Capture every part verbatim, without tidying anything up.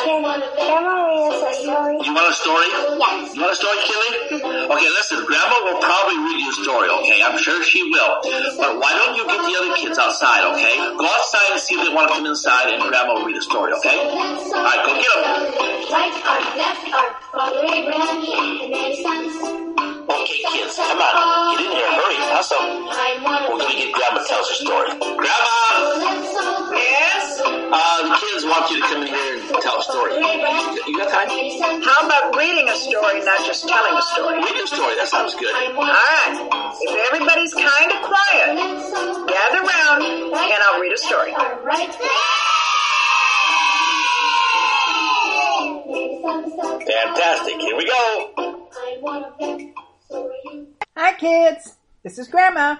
Can Grandma read us a story? You want a story? Yes. You want a story, Kelly? Okay, listen, Grandma will probably read you a story, okay? I'm sure she will. But why don't you get the other kids outside, okay? Go outside and see if they want to come inside and Grandma will read a story, okay? Alright, go get them. Right arm, left arm, Father Abraham, he and many sons. Okay, kids, come on. Get in here, hurry, hustle. We're going to get Grandma to tell us a story. Grandma! Yes? Uh, the kids want you to come in here and tell a story. You got time? How about reading a story, not just telling a story? Read a story, that sounds good. Alright. If everybody's kind of quiet, gather round and I'll read a story. Fantastic, here we go. Hi kids, this is Grandma.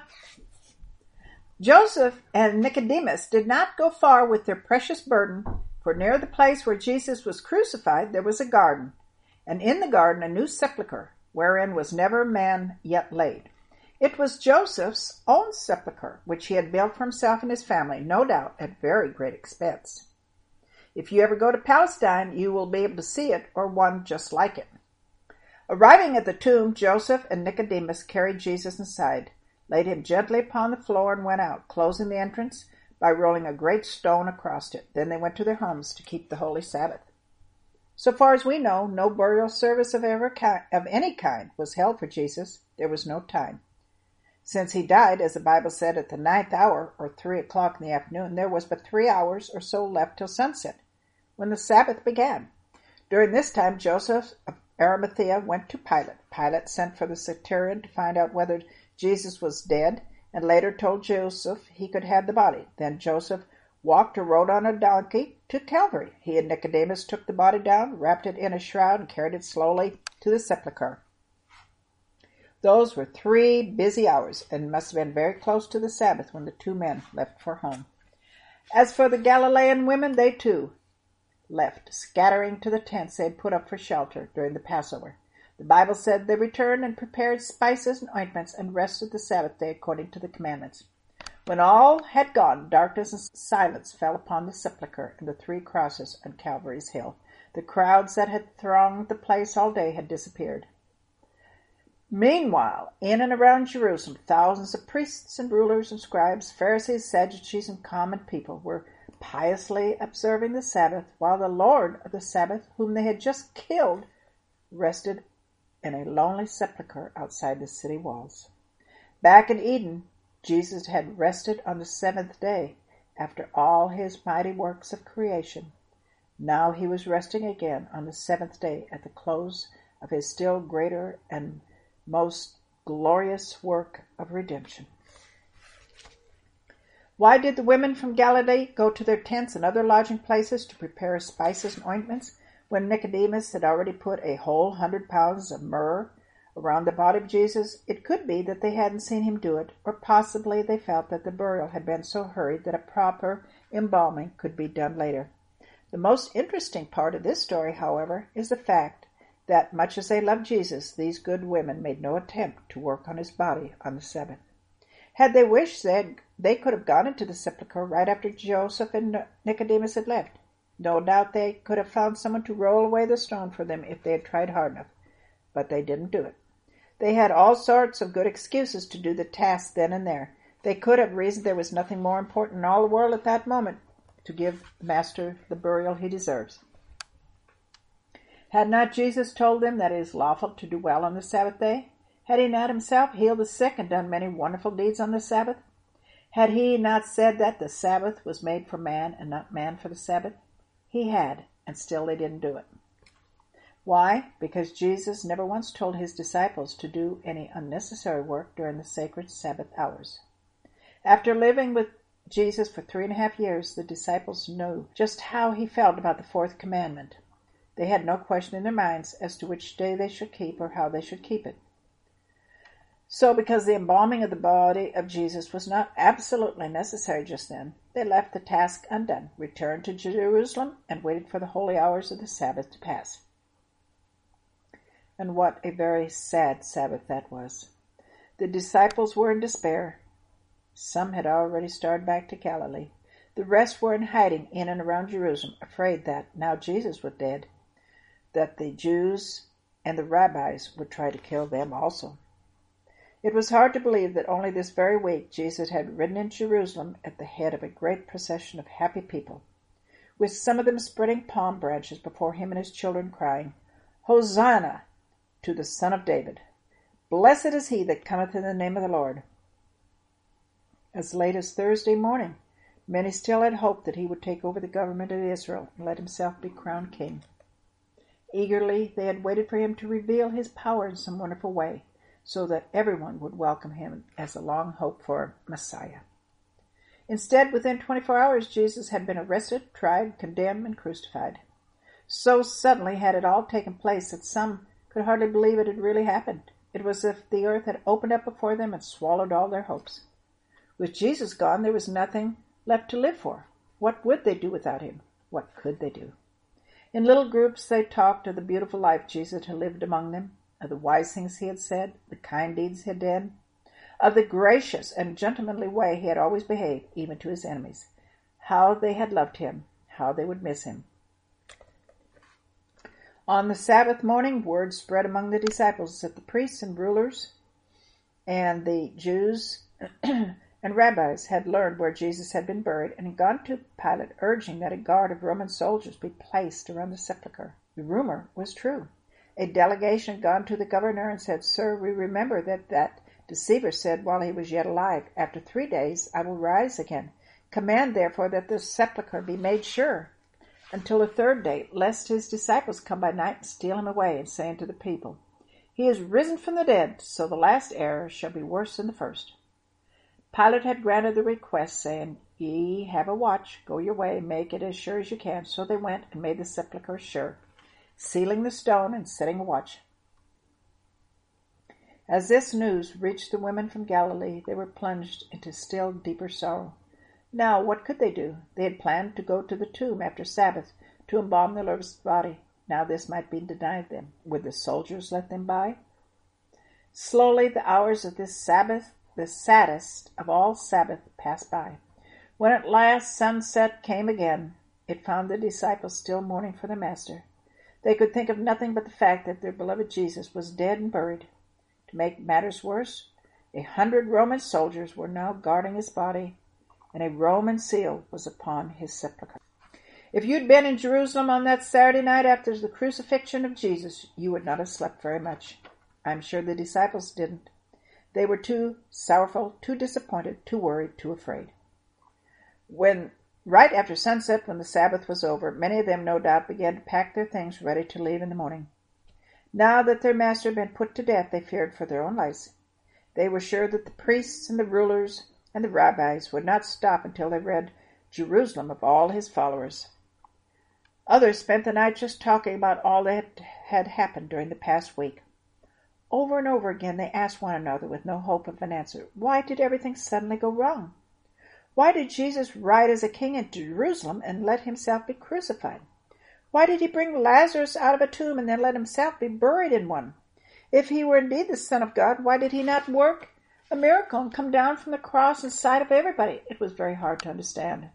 Joseph and Nicodemus did not go far with their precious burden, for near the place where Jesus was crucified there was a garden, and in the garden a new sepulchre, wherein was never man yet laid. It was Joseph's own sepulchre, which he had built for himself and his family, no doubt at very great expense. If you ever go to Palestine, you will be able to see it, or one just like it. Arriving at the tomb, Joseph and Nicodemus carried Jesus inside, laid him gently upon the floor, and went out, closing the entrance by rolling a great stone across it. Then they went to their homes to keep the holy Sabbath. So far as we know, no burial service of, ever ki- of any kind was held for Jesus. There was no time. Since he died, as the Bible said, at the ninth hour, or three o'clock in the afternoon, there was but three hours or so left till sunset, when the Sabbath began. During this time, Joseph of Arimathea went to Pilate. Pilate sent for the centurion to find out whether Jesus was dead, and later told Joseph he could have the body. Then Joseph walked or rode on a donkey to Calvary. He and Nicodemus took the body down, wrapped it in a shroud, and carried it slowly to the sepulchre. Those were three busy hours, and must have been very close to the Sabbath when the two men left for home. As for the Galilean women, they too left, scattering to the tents they had put up for shelter during the Passover. The Bible said they returned and prepared spices and ointments and rested the Sabbath day according to the commandments. When all had gone, darkness and silence fell upon the sepulchre and the three crosses on Calvary's hill. The crowds that had thronged the place all day had disappeared. Meanwhile, in and around Jerusalem, thousands of priests and rulers and scribes, Pharisees, Sadducees, and common people were piously observing the Sabbath, while the Lord of the Sabbath, whom they had just killed, rested in a lonely sepulchre outside the city walls. Back in Eden, Jesus had rested on the seventh day after all his mighty works of creation. Now he was resting again on the seventh day at the close of his still greater and most glorious work of redemption. Why did the women from Galilee go to their tents and other lodging places to prepare spices and ointments, when Nicodemus had already put a whole hundred pounds of myrrh around the body of Jesus? It could be that they hadn't seen him do it, or possibly they felt that the burial had been so hurried that a proper embalming could be done later. The most interesting part of this story, however, is the fact that, much as they loved Jesus, these good women made no attempt to work on his body on the Sabbath. Had they wished, they, had, they could have gone into the sepulchre right after Joseph and Nicodemus had left. No doubt they could have found someone to roll away the stone for them if they had tried hard enough, but they didn't do it. They had all sorts of good excuses to do the task then and there. They could have reasoned there was nothing more important in all the world at that moment to give the Master the burial he deserves. Had not Jesus told them that it is lawful to do well on the Sabbath day? Had he not himself healed the sick and done many wonderful deeds on the Sabbath? Had he not said that the Sabbath was made for man and not man for the Sabbath? He had, and still they didn't do it. Why? Because Jesus never once told his disciples to do any unnecessary work during the sacred Sabbath hours. After living with Jesus for three and a half years, the disciples knew just how he felt about the fourth commandment. They had no question in their minds as to which day they should keep or how they should keep it. So, because the embalming of the body of Jesus was not absolutely necessary just then, they left the task undone, returned to Jerusalem, and waited for the holy hours of the Sabbath to pass. And what a very sad Sabbath that was. The disciples were in despair. Some had already started back to Galilee. The rest were in hiding in and around Jerusalem, afraid that, now Jesus was dead, that the Jews and the rabbis would try to kill them also. It was hard to believe that only this very week Jesus had ridden in Jerusalem at the head of a great procession of happy people, with some of them spreading palm branches before him and his children, crying, Hosanna to the Son of David! Blessed is he that cometh in the name of the Lord. As late as Thursday morning, many still had hoped that he would take over the government of Israel and let himself be crowned king. Eagerly they had waited for him to reveal his power in some wonderful way, so that everyone would welcome him as a long-hoped-for Messiah. Instead, within twenty-four hours, Jesus had been arrested, tried, condemned, and crucified. So suddenly had it all taken place that some could hardly believe it had really happened. It was as if the earth had opened up before them and swallowed all their hopes. With Jesus gone, there was nothing left to live for. What would they do without him? What could they do? In little groups they talked of the beautiful life Jesus had lived among them, of the wise things he had said, the kind deeds he had done, of the gracious and gentlemanly way he had always behaved, even to his enemies, how they had loved him, how they would miss him. On the Sabbath morning, word spread among the disciples that the priests and rulers and the Jews and rabbis had learned where Jesus had been buried and had gone to Pilate, urging that a guard of Roman soldiers be placed around the sepulchre. The rumor was true. A delegation had gone to the governor and said, Sir, we remember that that deceiver said while he was yet alive, After three days I will rise again. Command, therefore, that the sepulchre be made sure until the third day, lest his disciples come by night and steal him away, and say unto the people, He is risen from the dead, so the last error shall be worse than the first. Pilate had granted the request, saying, Ye have a watch, go your way, make it as sure as you can. So they went and made the sepulchre sure, sealing the stone and setting a watch. As this news reached the women from Galilee, they were plunged into still deeper sorrow. Now, what could they do? They had planned to go to the tomb after Sabbath to embalm the Lord's body. Now this might be denied them. Would the soldiers let them by? Slowly the hours of this Sabbath, the saddest of all Sabbath, passed by. When at last sunset came again, it found the disciples still mourning for their Master. They could think of nothing but the fact that their beloved Jesus was dead and buried. To make matters worse, a hundred Roman soldiers were now guarding his body, and a Roman seal was upon his sepulchre. If you'd been in Jerusalem on that Saturday night after the crucifixion of Jesus, you would not have slept very much. I'm sure the disciples didn't. They were too sorrowful, too disappointed, too worried, too afraid. When, right after sunset, when the Sabbath was over, many of them no doubt began to pack their things ready to leave in the morning. Now that their Master had been put to death, they feared for their own lives. They were sure that the priests and the rulers and the rabbis would not stop until they rid Jerusalem of all his followers. Others spent the night just talking about all that had happened during the past week. Over and over again they asked one another with no hope of an answer, why did everything suddenly go wrong? Why did Jesus ride as a king into Jerusalem and let himself be crucified? Why did he bring Lazarus out of a tomb and then let himself be buried in one? If he were indeed the Son of God, why did he not work a miracle and come down from the cross in sight of everybody? It was very hard to understand.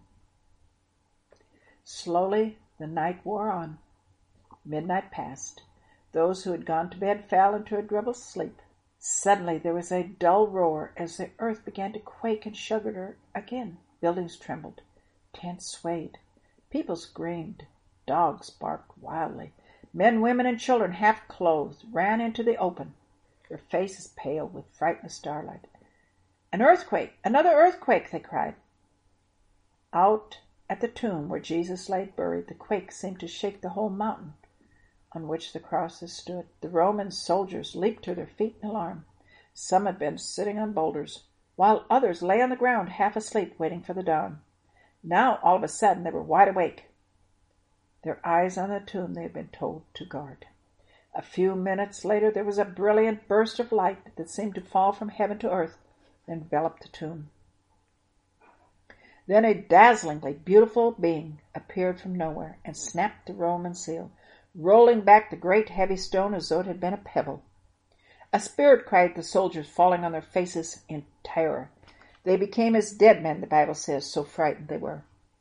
Slowly the night wore on. Midnight passed. Those who had gone to bed fell into a troubled sleep. Suddenly there was a dull roar as the earth began to quake and shudder again. Buildings trembled. Tents swayed. People screamed. Dogs barked wildly. Men, women, and children, half clothed, ran into the open, their faces pale with frightened starlight. An earthquake! Another earthquake! They cried. Out at the tomb where Jesus lay buried, the quake seemed to shake the whole mountain on which the crosses stood. The Roman soldiers leaped to their feet in alarm. Some had been sitting on boulders, while others lay on the ground half asleep, waiting for the dawn. Now, all of a sudden, they were wide awake, their eyes on the tomb they had been told to guard. A few minutes later, there was a brilliant burst of light that seemed to fall from heaven to earth and envelop the tomb. Then a dazzlingly beautiful being appeared from nowhere and snapped the Roman seal, rolling back the great heavy stone as though it had been a pebble. A spirit! Cried the soldiers, falling on their faces in terror. They became as dead men, the Bible says, so frightened they were.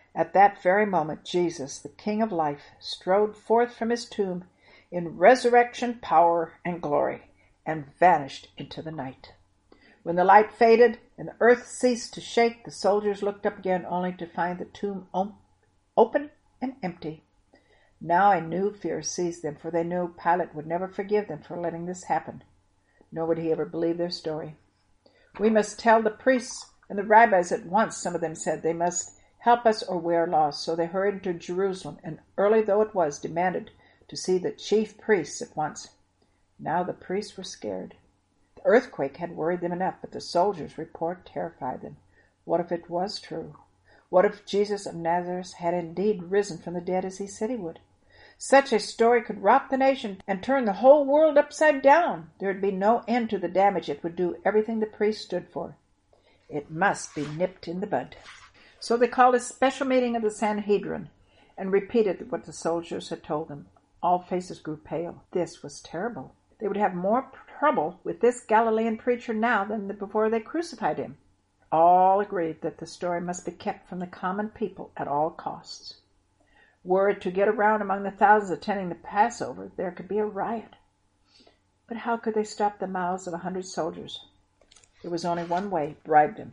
At that very moment, Jesus, the King of life, strode forth from his tomb in resurrection power and glory, and vanished into the night. When the light faded and the earth ceased to shake, the soldiers looked up again only to find the tomb open and empty. Now a new fear seized them, for they knew Pilate would never forgive them for letting this happen, nor would he ever believe their story. "We must tell the priests and the rabbis at once," some of them said. "They must help us or we are lost." So they hurried into Jerusalem, and early though it was, demanded to see the chief priests at once. Now the priests were scared. The earthquake had worried them enough, but the soldiers' report terrified them. What if it was true? What if Jesus of Nazareth had indeed risen from the dead as he said he would? Such a story could rock the nation and turn the whole world upside down. There would be no end to the damage. It would do everything the priests stood for. It must be nipped in the bud. So they called a special meeting of the Sanhedrin and repeated what the soldiers had told them. All faces grew pale. This was terrible. They would have more trouble with this Galilean preacher now than before they crucified him. All agreed that the story must be kept from the common people at all costs. Were it to get around among the thousands attending the Passover, there could be a riot. But how could they stop the mouths of a hundred soldiers? There was only one way: bribe them.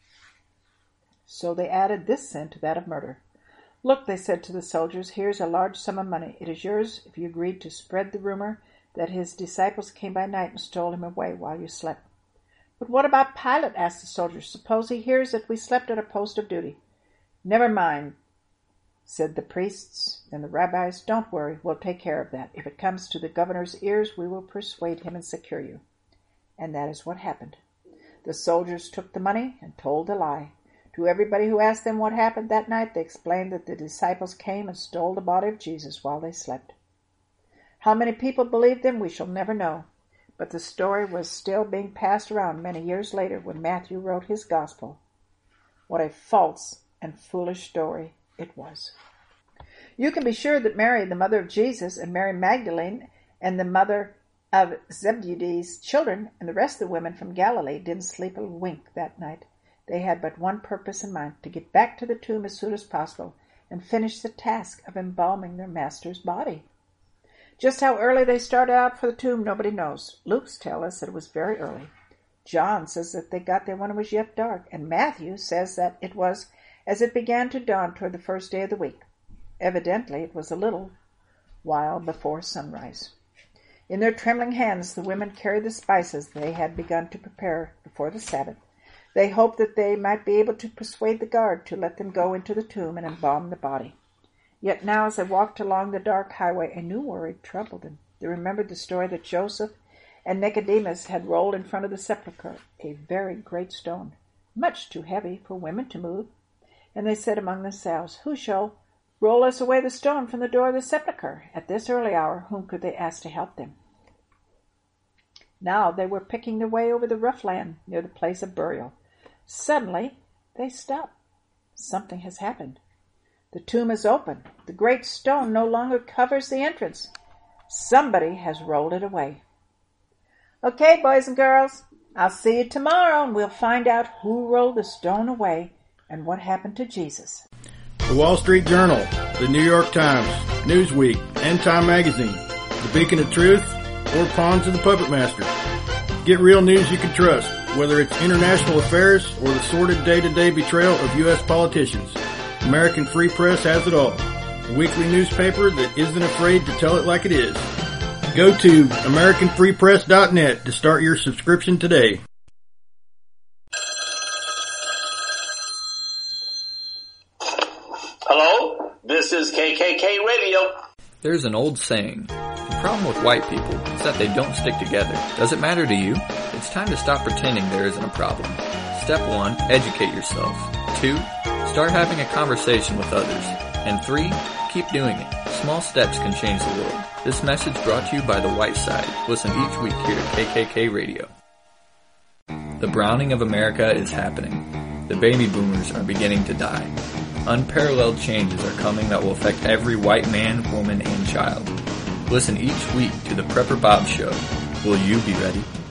So they added this sin to that of murder. "Look," they said to the soldiers, "here's a large sum of money. It is yours if you agreed to spread the rumor that his disciples came by night and stole him away while you slept." "But what about Pilate?" asked the soldiers. "Suppose he hears that we slept at our post of duty?" "Never mind," said the priests and the rabbis. "Don't worry, we'll take care of that. If it comes to the governor's ears, we will persuade him and secure you." And that is what happened. The soldiers took the money and told a lie. To everybody who asked them what happened that night, they explained that the disciples came and stole the body of Jesus while they slept. How many people believed them, we shall never know. But the story was still being passed around many years later when Matthew wrote his gospel. What a false and foolish story it was. You can be sure that Mary, the mother of Jesus, and Mary Magdalene, and the mother of Zebedee's children, and the rest of the women from Galilee didn't sleep a wink that night. They had but one purpose in mind: to get back to the tomb as soon as possible and finish the task of embalming their master's body. Just how early they started out for the tomb, nobody knows. Luke's tell us that it was very early. John says that they got there when it was yet dark, and Matthew says that it was as it began to dawn toward the first day of the week. Evidently, it was a little while before sunrise. In their trembling hands, the women carried the spices they had begun to prepare before the Sabbath. They hoped that they might be able to persuade the guard to let them go into the tomb and embalm the body. Yet now, as they walked along the dark highway, a new worry troubled them. They remembered the story that Joseph and Nicodemus had rolled in front of the sepulchre, a very great stone, much too heavy for women to move. And they said among themselves, "Who shall roll us away the stone from the door of the sepulchre?" At this early hour, whom could they ask to help them? Now they were picking their way over the rough land near the place of burial. Suddenly, they stopped. Something has happened. The tomb is open. The great stone no longer covers the entrance. Somebody has rolled it away. Okay, boys and girls, I'll see you tomorrow, and we'll find out who rolled the stone away and what happened to Jesus. The Wall Street Journal, the New York Times, Newsweek, and Time Magazine, the Beacon of Truth, or Pawns of the Puppet Master. Get real news you can trust, whether it's international affairs or the sordid day-to-day betrayal of U S politicians. American Free Press has it all. A weekly newspaper that isn't afraid to tell it like it is. Go to American Free Press dot net to start your subscription today. Hello, this is K K K Radio. There's an old saying, the problem with white people is that they don't stick together. Does it matter to you? It's time to stop pretending there isn't a problem. Step one, educate yourself. Two, start having a conversation with others. And three, keep doing it. Small steps can change the world. This message brought to you by The White Side. Listen each week here at K K K Radio. The browning of America is happening. The baby boomers are beginning to die. Unparalleled changes are coming that will affect every white man, woman, and child. Listen each week to the Prepper Bob Show. Will you be ready?